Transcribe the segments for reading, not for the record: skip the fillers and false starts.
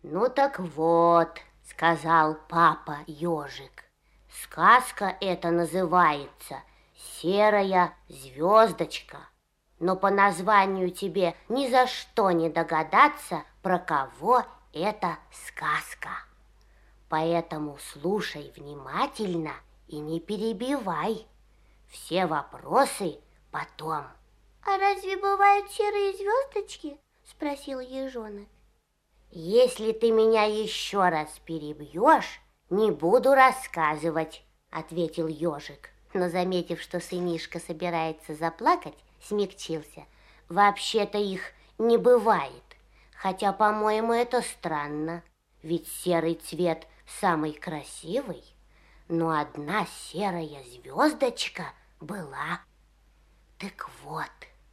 Ну так вот, сказал папа ежик, сказка эта называется «Серая звездочка». Но по названию тебе ни за что не догадаться, про кого эта сказка. Поэтому слушай внимательно и не перебивай. Все вопросы потом. А разве бывают серые звездочки? Спросил ежонок. Если ты меня еще раз перебьешь, не буду рассказывать, ответил ежик. Но, заметив, что сынишка собирается заплакать, смягчился. Вообще-то их не бывает, хотя, по-моему, это странно, ведь серый цвет самый красивый, но одна серая звездочка была. Так вот,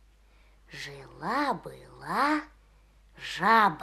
жила-была жаба,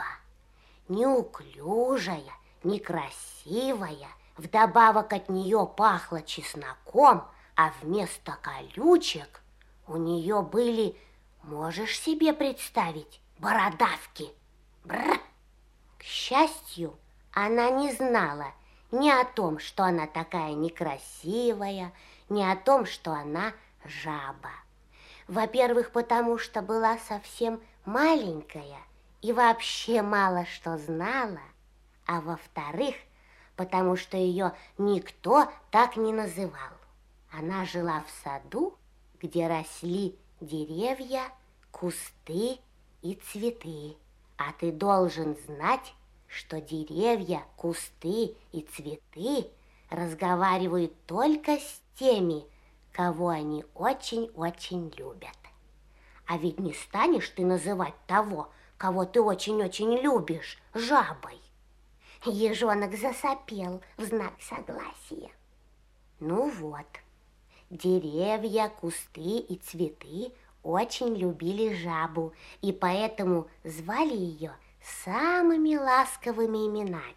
неуклюжая, некрасивая, вдобавок от нее пахло чесноком, а вместо колючек у нее были, можешь себе представить, бородавки. Бррр. К счастью, она не знала ни о том, что она такая некрасивая, ни о том, что она жаба. Во-первых, потому что была совсем маленькая и вообще мало что знала, а во-вторых, потому что ее никто так не называл. Она жила в саду, где росли деревья, кусты и цветы. А ты должен знать, что деревья, кусты и цветы разговаривают только с теми, кого они очень-очень любят. А ведь не станешь ты называть того, кого ты очень-очень любишь, жабой. Ежонок засопел в знак согласия. Ну вот, деревья, кусты и цветы очень любили жабу, и поэтому звали ее самыми ласковыми именами.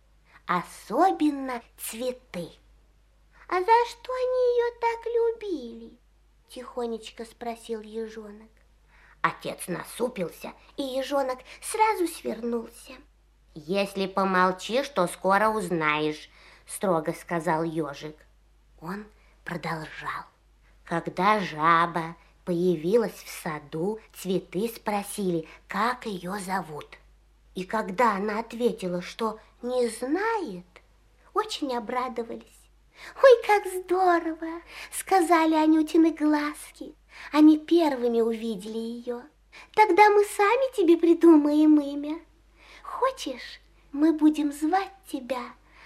Особенно цветы. А за что они ее так любили? Тихонечко спросил ежонок. Отец насупился, и ежонок сразу свернулся. Если помолчишь, то скоро узнаешь, строго сказал ежик. Он продолжал. Когда жаба появилась в саду, цветы спросили, как ее зовут. И когда она ответила, что не знает, очень обрадовались. «Ой, как здорово!» — сказали Анютины глазки. Они первыми увидели ее. «Тогда мы сами тебе придумаем имя. Хочешь, мы будем звать тебя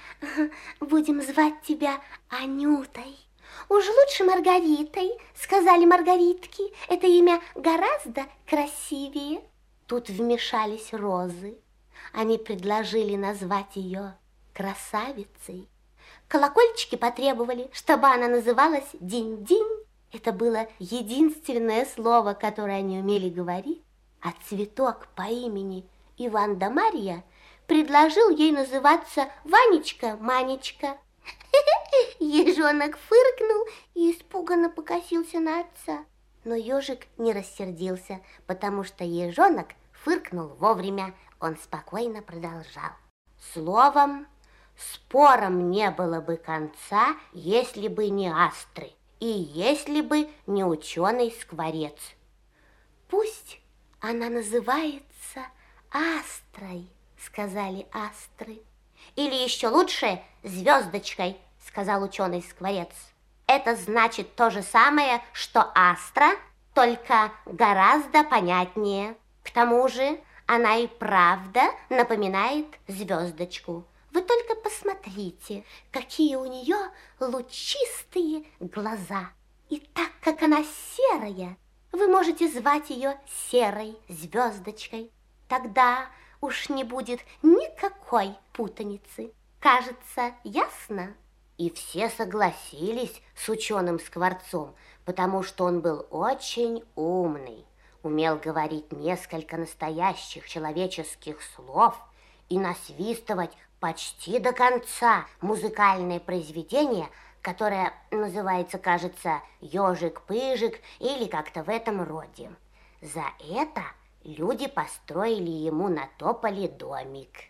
Анютой?» «Уж лучше Маргаритой», — сказали маргаритки. «Это имя гораздо красивее». Тут вмешались розы. Они предложили назвать ее красавицей. Колокольчики потребовали, чтобы она называлась Динь-Динь. Это было единственное слово, которое они умели говорить. А цветок по имени Иван да Марья предложил ей называться Ванечка-Манечка. Ежонок фыркнул и испуганно покосился на отца. Но ежик не рассердился, потому что ежонок фыркнул вовремя. Он спокойно продолжал. Словом, спором не было бы конца, если бы не астры, и если бы не ученый-скворец. «Пусть она называется Астрой», — сказали астры. «Или еще лучше звездочкой», — сказал ученый-скворец. «Это значит то же самое, что астра, только гораздо понятнее. К тому же она и правда напоминает звездочку. Вы только посмотрите, какие у нее лучистые глаза. И так как она серая, вы можете звать ее серой звездочкой. Тогда уж не будет никакой путаницы. Кажется, ясно?» И все согласились с ученым-скворцом, потому что он был очень умный, умел говорить несколько настоящих человеческих слов и насвистывать почти до конца музыкальное произведение, которое называется, кажется, «Ежик-пыжик» или как-то в этом роде. За это люди построили ему на тополе домик.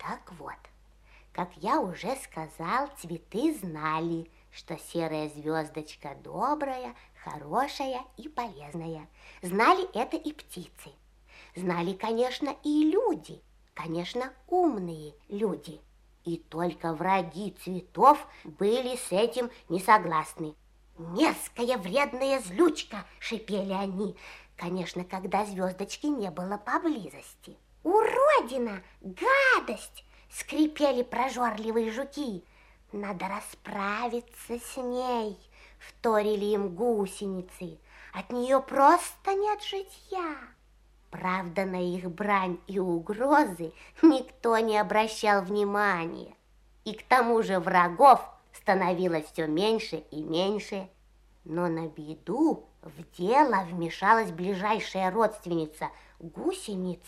Так вот, как я уже сказал, цветы знали, что серая звездочка добрая, хорошая и полезная. Знали это и птицы. Знали, конечно, и люди, конечно, умные люди. И только враги цветов были с этим не согласны. «Мерзкая вредная злючка!» — шипели они, конечно, когда звездочки не было поблизости. «Уродина! Гадость!» — скрипели прожорливые жуки. «Надо расправиться с ней!» — вторили им гусеницы. «От нее просто нет житья!» Правда, на их брань и угрозы никто не обращал внимания. И к тому же врагов становилось все меньше и меньше. Но на беду в дело вмешалась ближайшая родственница гусениц,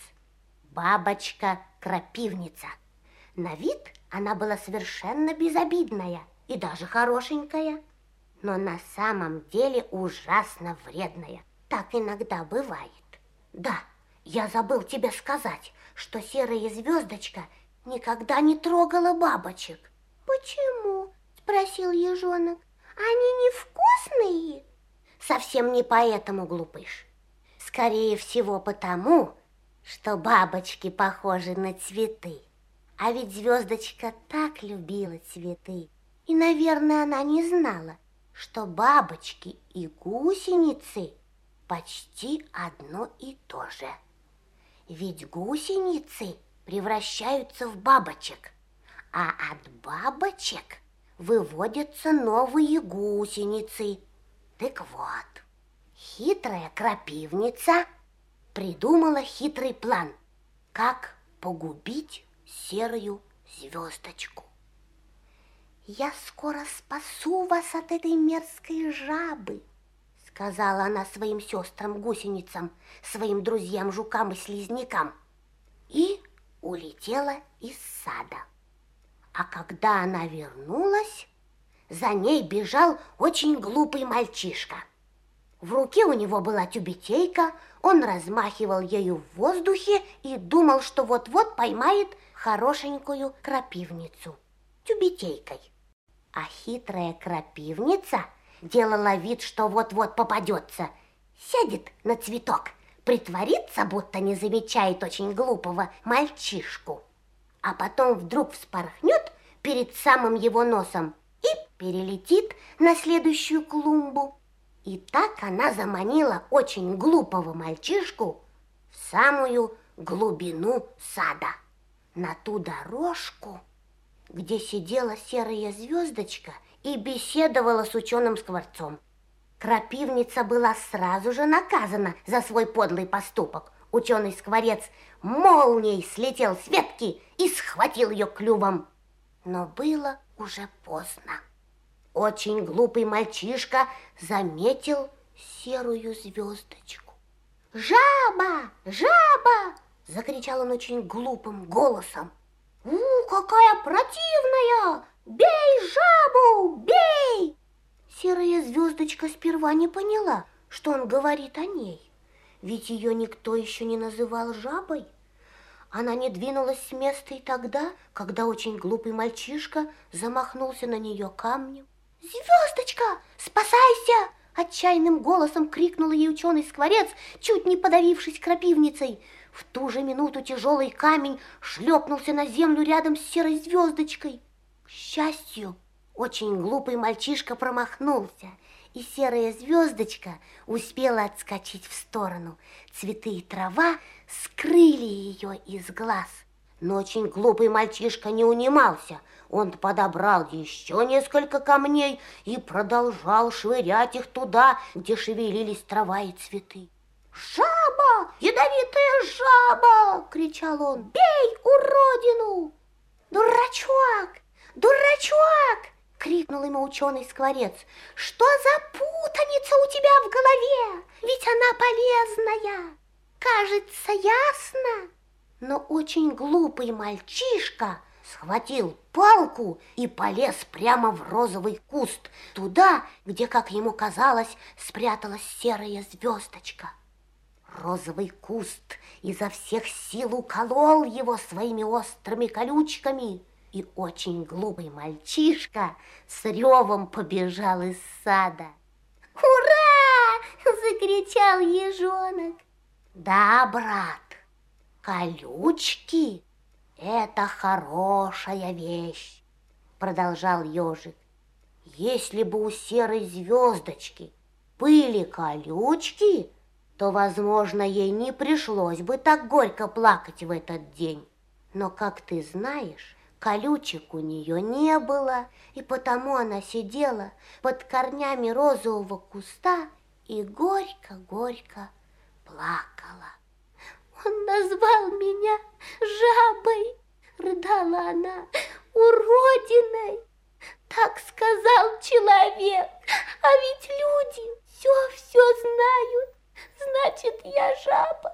бабочка-крапивница. На вид она была совершенно безобидная и даже хорошенькая, но на самом деле ужасно вредная. Так иногда бывает. Да, я забыл тебе сказать, что серая звездочка никогда не трогала бабочек. Почему? Спросил ежонок. Они невкусные? Совсем не поэтому, глупыш. Скорее всего потому, что бабочки похожи на цветы. А ведь звездочка так любила цветы. И, наверное, она не знала, что бабочки и гусеницы почти одно и то же. Ведь гусеницы превращаются в бабочек, а от бабочек выводятся новые гусеницы. Так вот, хитрая крапивница придумала хитрый план, как погубить серую звездочку. «Я скоро спасу вас от этой мерзкой жабы», — сказала она своим сестрам-гусеницам, своим друзьям-жукам и слизнякам, и улетела из сада. А когда она вернулась, за ней бежал очень глупый мальчишка. В руке у него была тюбетейка, он размахивал ею в воздухе и думал, что вот-вот поймает хорошенькую крапивницу тюбетейкой. А хитрая крапивница делала вид, что вот-вот попадется, сядет на цветок, притворится, будто не замечает очень глупого мальчишку, а потом вдруг вспорхнет перед самым его носом и перелетит на следующую клумбу. И так она заманила очень глупого мальчишку в самую глубину сада, на ту дорожку, где сидела серая звездочка и беседовала с ученым-скворцом. Крапивница была сразу же наказана за свой подлый поступок. Ученый-скворец молнией слетел с ветки и схватил ее клювом. Но было уже поздно. Очень глупый мальчишка заметил серую звездочку. «Жаба! Жаба!» — закричал он очень глупым голосом. Какая противная! Бей жабу, бей!» Серая звездочка сперва не поняла, что он говорит о ней, ведь ее никто еще не называл жабой. Она не двинулась с места и тогда, когда очень глупый мальчишка замахнулся на нее камнем. «Звездочка, спасайся!» — отчаянным голосом крикнул ей ученый-скворец, чуть не подавившись крапивницей. В ту же минуту тяжелый камень шлепнулся на землю рядом с серой звездочкой. К счастью, очень глупый мальчишка промахнулся, и серая звездочка успела отскочить в сторону. Цветы и трава скрыли ее из глаз. Но очень глупый мальчишка не унимался. Он подобрал еще несколько камней и продолжал швырять их туда, где шевелились трава и цветы. «Жаба! Ядовитая жаба!» — кричал он. «Бей уродину!» «Дурачок! Дурачок!» — крикнул ему ученый-скворец. «Что за путаница у тебя в голове? Ведь она полезная! Кажется, ясно!» Но очень глупый мальчишка схватил палку и полез прямо в розовый куст, туда, где, как ему казалось, спряталась серая звездочка. розовый куст изо всех сил уколол его своими острыми колючками, и очень глупый мальчишка с ревом побежал из сада. «Ура!» – закричал ежонок. Да, брат, колючки – это хорошая вещь, продолжал ежик. Если бы у серой звездочки были колючки, то, возможно, ей не пришлось бы так горько плакать в этот день. Но, как ты знаешь, колючек у нее не было, и потому она сидела под корнями розового куста и горько-горько плакала. «Он назвал меня жабой!» – рыдала она. «Уродиной! Так сказал человек, а ведь люди все знают. Значит, я жаба!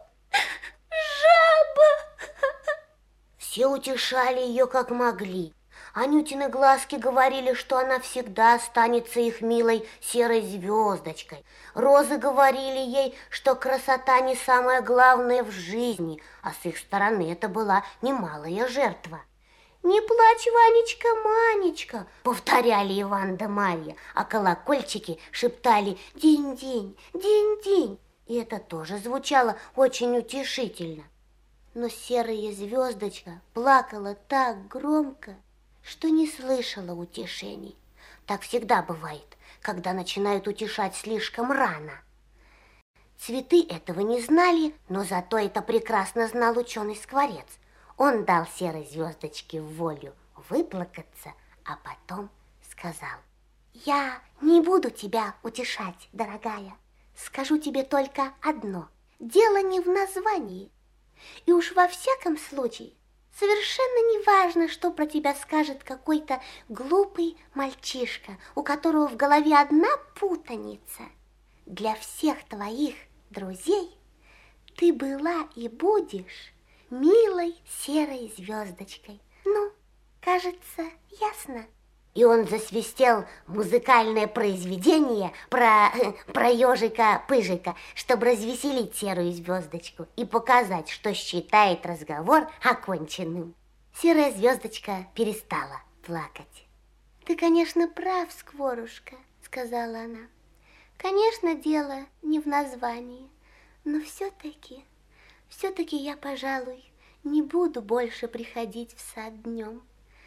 Жаба!» Все утешали ее как могли. Анютины глазки говорили, что она всегда останется их милой серой звездочкой. Розы говорили ей, что красота не самое главное в жизни, а с их стороны это была немалая жертва. «Не плачь, Ванечка, Манечка!» — повторяли Иван да Марья, а колокольчики шептали «динь-динь, динь-динь». И это тоже звучало очень утешительно. Но серая звездочка плакала так громко, что не слышала утешений. Так всегда бывает, когда начинают утешать слишком рано. Цветы этого не знали, но зато это прекрасно знал ученый-скворец. Он дал серой звездочке волю выплакаться, а потом сказал: «Я не буду тебя утешать, дорогая. Скажу тебе только одно. Дело не в названии. И уж во всяком случае совершенно не важно, что про тебя скажет какой-то глупый мальчишка, у которого в голове одна путаница. Для всех твоих друзей ты была и будешь милой серой звездочкой. Ну, кажется, ясно». И он засвистел музыкальное произведение про ежика-пыжика, чтобы развеселить серую звездочку и показать, что считает разговор оконченным. Серая звездочка перестала плакать. «Ты, конечно, прав, Скворушка», — сказала она. «Конечно, дело не в названии, но все-таки я, пожалуй, не буду больше приходить в сад днем,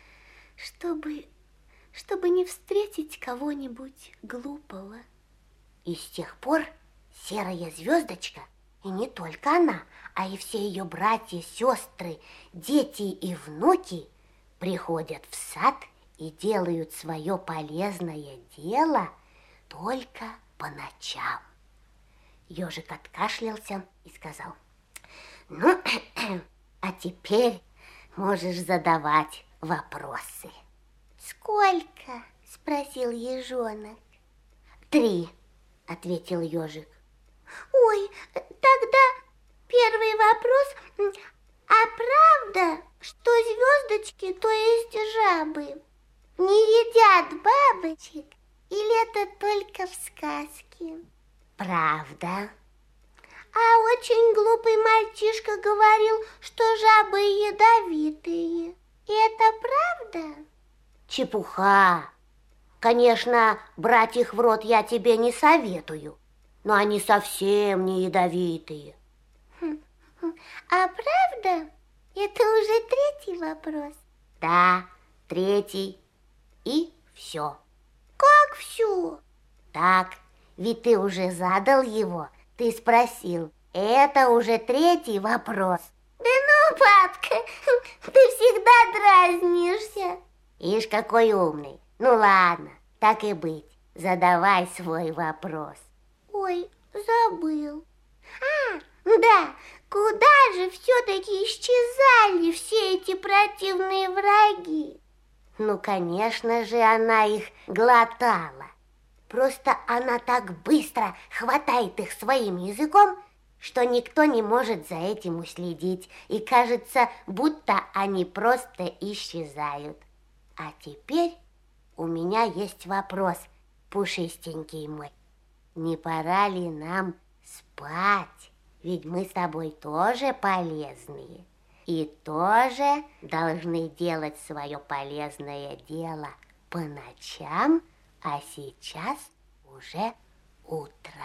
чтобы не встретить кого-нибудь глупого». И с тех пор серая звездочка, и не только она, а и все ее братья, сестры, дети и внуки приходят в сад и делают свое полезное дело только по ночам. Ежик откашлялся и сказал: «Ну, а теперь можешь задавать вопросы». «Сколько?» – спросил ежонок. «3», – ответил ежик. «Ой, тогда первый вопрос. А правда, что звездочки, то есть жабы, не едят бабочек, или это только в сказке?» «Правда». «А очень глупый мальчишка говорил, что жабы ядовитые. И это правда?» «Чепуха. Конечно, брать их в рот я тебе не советую, но они совсем не ядовитые». «А правда? Это уже третий вопрос?» «Да, 3. И все». «Как все?» «Так, ведь ты уже задал его. Ты спросил. Это уже 3 вопрос». «Да ну, папка, ты всегда дразнишься». Ишь, какой умный. Ну ладно, так и быть. Задавай свой вопрос. Ой, забыл. Да, куда же все-таки исчезали все эти противные враги? Ну, конечно же, она их глотала. Просто она так быстро хватает их своим языком, что никто не может за этим уследить. И кажется, будто они просто исчезают. А теперь у меня есть вопрос, пушистенький мой. Не пора ли нам спать? Ведь мы с тобой тоже полезные и тоже должны делать свое полезное дело по ночам, а сейчас уже утро.